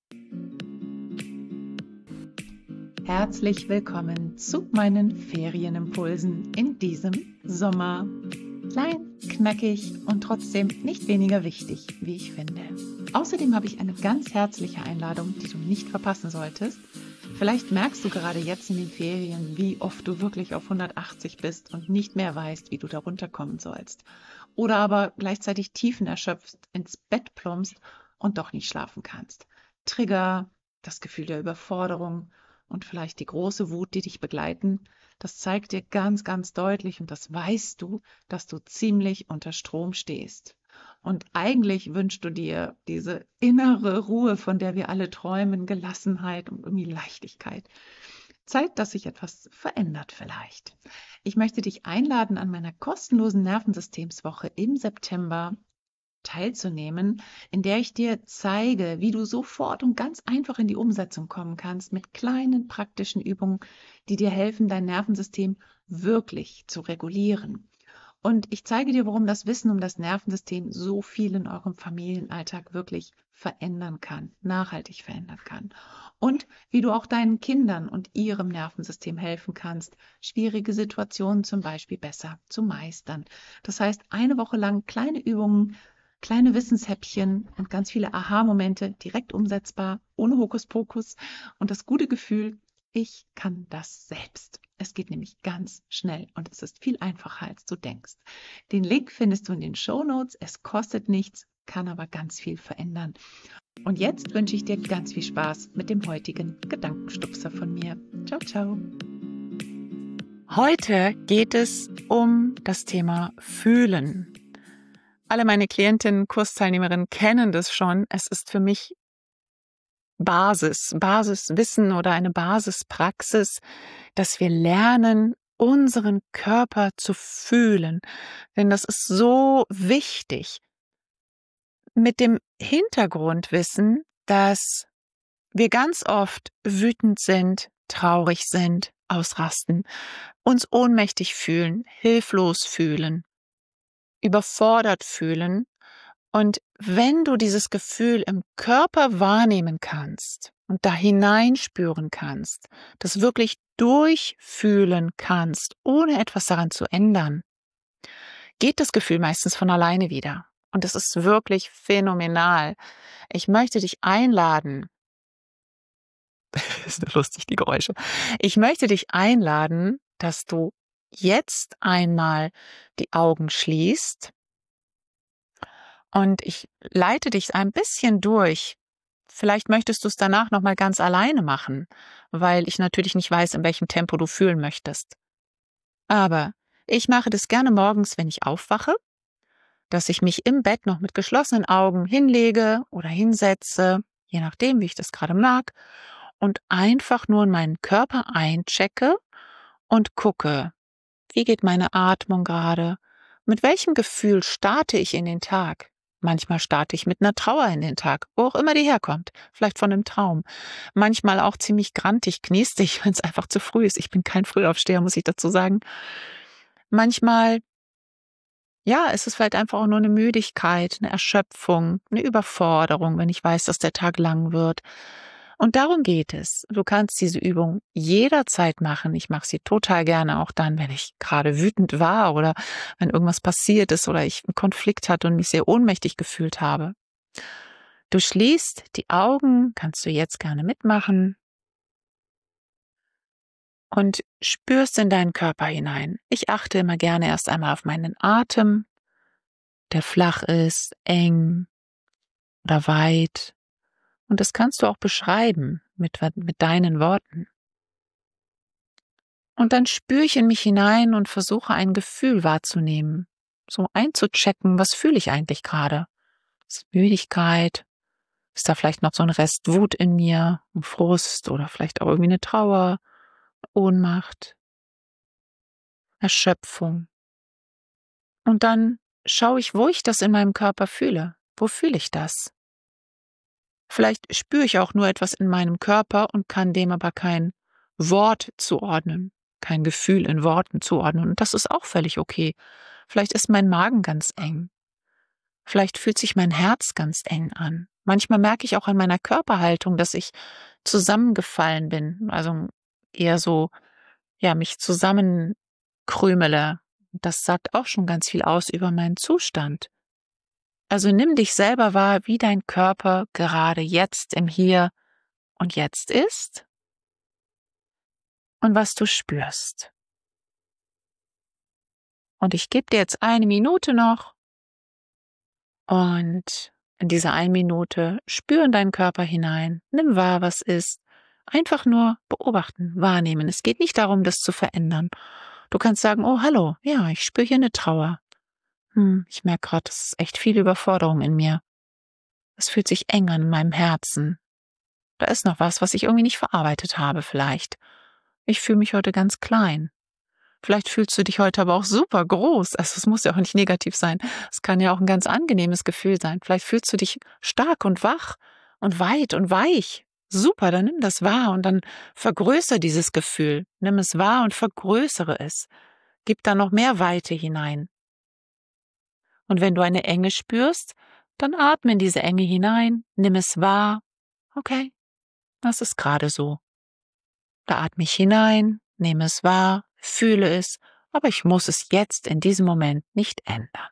Herzlich willkommen zu meinen Ferienimpulsen in diesem Sommer. Klein, knackig und trotzdem nicht weniger wichtig, wie ich finde. Außerdem habe ich eine ganz herzliche Einladung, die du nicht verpassen solltest. Vielleicht merkst du gerade jetzt in den Ferien, wie oft du wirklich auf 180 bist und nicht mehr weißt, wie du da runterkommen sollst. Oder aber gleichzeitig tiefenerschöpft ins Bett plumpst und doch nicht schlafen kannst. Trigger, das Gefühl der Überforderung und vielleicht die große Wut, die dich begleiten, das zeigt dir ganz, ganz deutlich und das weißt du, dass du ziemlich unter Strom stehst. Und eigentlich wünschst du dir diese innere Ruhe, von der wir alle träumen, Gelassenheit und irgendwie Leichtigkeit. Zeit, dass sich etwas verändert vielleicht. Ich möchte dich einladen, an meiner kostenlosen Nervensystemswoche im September teilzunehmen, in der ich dir zeige, wie du sofort und ganz einfach in die Umsetzung kommen kannst mit kleinen praktischen Übungen, die dir helfen, dein Nervensystem wirklich zu regulieren. Und ich zeige dir, warum das Wissen um das Nervensystem so viel in eurem Familienalltag wirklich verändern kann, nachhaltig verändern kann. Und wie du auch deinen Kindern und ihrem Nervensystem helfen kannst, schwierige Situationen zum Beispiel besser zu meistern. Das heißt, eine Woche lang kleine Übungen, kleine Wissenshäppchen und ganz viele Aha-Momente direkt umsetzbar, ohne Hokuspokus und das gute Gefühl, ich kann das selbst. Es geht nämlich ganz schnell und es ist viel einfacher, als du denkst. Den Link findest du in den Shownotes. Es kostet nichts, kann aber ganz viel verändern. Und jetzt wünsche ich dir ganz viel Spaß mit dem heutigen Gedankenstupser von mir. Ciao, ciao. Heute geht es um das Thema Fühlen. Alle meine Klientinnen, Kursteilnehmerinnen kennen das schon. Es ist für mich Basiswissen oder eine Basispraxis, dass wir lernen, unseren Körper zu fühlen. Denn das ist so wichtig. Mit dem Hintergrundwissen, dass wir ganz oft wütend sind, traurig sind, ausrasten, uns ohnmächtig fühlen, hilflos fühlen, überfordert fühlen. Und wenn du dieses Gefühl im Körper wahrnehmen kannst und da hineinspüren kannst, das wirklich durchfühlen kannst, ohne etwas daran zu ändern, geht das Gefühl meistens von alleine wieder. Und es ist wirklich phänomenal. Ich möchte dich einladen, ist lustig, die Geräusche. Ich möchte dich einladen, dass du jetzt einmal die Augen schließt und ich leite dich ein bisschen durch. Vielleicht möchtest du es danach nochmal ganz alleine machen, weil ich natürlich nicht weiß, in welchem Tempo du fühlen möchtest. Aber ich mache das gerne morgens, wenn ich aufwache, dass ich mich im Bett noch mit geschlossenen Augen hinlege oder hinsetze, je nachdem, wie ich das gerade mag, und einfach nur in meinen Körper einchecke und gucke, wie geht meine Atmung gerade, mit welchem Gefühl starte ich in den Tag. Manchmal starte ich mit einer Trauer in den Tag, wo auch immer die herkommt, vielleicht von einem Traum. Manchmal auch ziemlich grantig, knustig, wenn es einfach zu früh ist. Ich bin kein Frühaufsteher, muss ich dazu sagen. Manchmal, ja, ist es vielleicht einfach auch nur eine Müdigkeit, eine Erschöpfung, eine Überforderung, wenn ich weiß, dass der Tag lang wird. Und darum geht es. Du kannst diese Übung jederzeit machen. Ich mache sie total gerne, auch dann, wenn ich gerade wütend war oder wenn irgendwas passiert ist oder ich einen Konflikt hatte und mich sehr ohnmächtig gefühlt habe. Du schließt die Augen, kannst du jetzt gerne mitmachen und spürst in deinen Körper hinein. Ich achte immer gerne erst einmal auf meinen Atem, der flach ist, eng oder weit. Und das kannst du auch beschreiben mit deinen Worten. Und dann spüre ich in mich hinein und versuche ein Gefühl wahrzunehmen, so einzuchecken, was fühle ich eigentlich gerade? Ist Müdigkeit? Ist da vielleicht noch so ein Rest Wut in mir, ein Frust oder vielleicht auch irgendwie eine Trauer, Ohnmacht, Erschöpfung? Und dann schaue ich, wo ich das in meinem Körper fühle. Wo fühle ich das? Vielleicht spüre ich auch nur etwas in meinem Körper und kann dem aber kein Wort zuordnen, kein Gefühl in Worten zuordnen. Und das ist auch völlig okay. Vielleicht ist mein Magen ganz eng. Vielleicht fühlt sich mein Herz ganz eng an. Manchmal merke ich auch an meiner Körperhaltung, dass ich zusammengefallen bin, also eher so, ja, mich zusammenkrümele. Das sagt auch schon ganz viel aus über meinen Zustand. Also nimm dich selber wahr, wie dein Körper gerade jetzt im Hier und Jetzt ist und was du spürst. Und ich gebe dir jetzt 1 Minute noch und in dieser 1 Minute spür in deinen Körper hinein, nimm wahr, was ist. Einfach nur beobachten, wahrnehmen. Es geht nicht darum, das zu verändern. Du kannst sagen, oh, hallo, ja, ich spüre hier eine Trauer. Ich merke gerade, das ist echt viel Überforderung in mir. Es fühlt sich eng an in meinem Herzen. Da ist noch was ich irgendwie nicht verarbeitet habe vielleicht. Ich fühle mich heute ganz klein. Vielleicht fühlst du dich heute aber auch super groß. Also es muss ja auch nicht negativ sein. Es kann ja auch ein ganz angenehmes Gefühl sein. Vielleicht fühlst du dich stark und wach und weit und weich. Super, dann nimm das wahr und dann vergrößere dieses Gefühl. Nimm es wahr und vergrößere es. Gib da noch mehr Weite hinein. Und wenn du eine Enge spürst, dann atme in diese Enge hinein, nimm es wahr. Okay, das ist gerade so. Da atme ich hinein, nehme es wahr, fühle es, aber ich muss es jetzt in diesem Moment nicht ändern.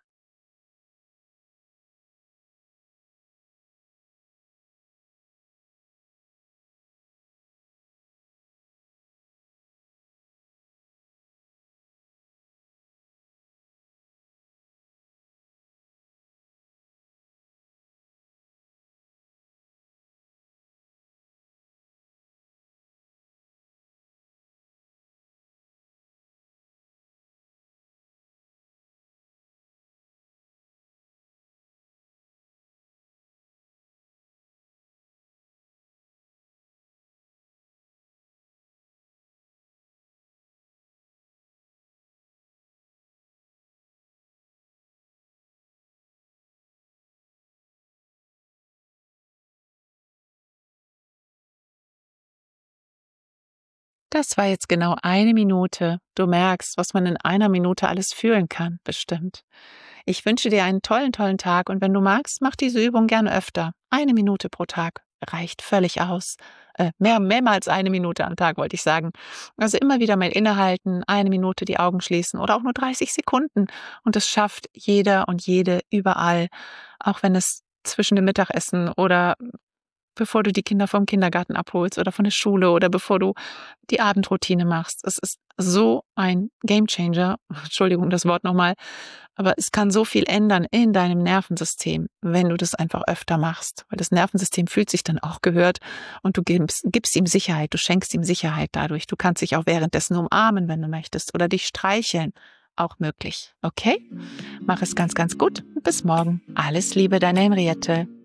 Das war jetzt genau 1 Minute. Du merkst, was man in 1 Minute alles fühlen kann, bestimmt. Ich wünsche dir einen tollen, tollen Tag und wenn du magst, mach diese Übung gerne öfter. 1 Minute pro Tag reicht völlig aus. Mehrmals 1 Minute am Tag, wollte ich sagen. Also immer wieder mal innehalten, 1 Minute die Augen schließen oder auch nur 30 Sekunden. Und das schafft jeder und jede überall, auch wenn es zwischen dem Mittagessen oder bevor du die Kinder vom Kindergarten abholst oder von der Schule oder bevor du die Abendroutine machst. Es ist so ein Gamechanger. Entschuldigung, das Wort nochmal. Aber es kann so viel ändern in deinem Nervensystem, wenn du das einfach öfter machst. Weil das Nervensystem fühlt sich dann auch gehört und du gibst ihm Sicherheit, du schenkst ihm Sicherheit dadurch. Du kannst dich auch währenddessen umarmen, wenn du möchtest, oder dich streicheln. Auch möglich. Okay? Mach es ganz, ganz gut und bis morgen. Alles Liebe, deine Henriette.